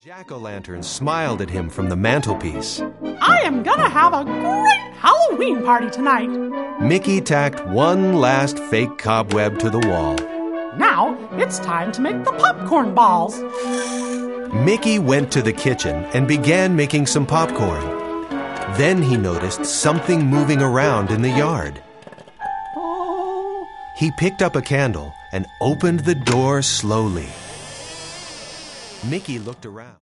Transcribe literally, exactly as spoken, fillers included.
Jack-o'-lantern smiled at him from the mantelpiece. I am gonna have a great Halloween party tonight. Mickey tacked one last fake cobweb to the wall. Now it's time to make the popcorn balls. Mickey went to the kitchen and began making some popcorn. Then he noticed something moving around in the yard. Oh. He picked up a candle and opened the door slowly. Mickey looked around.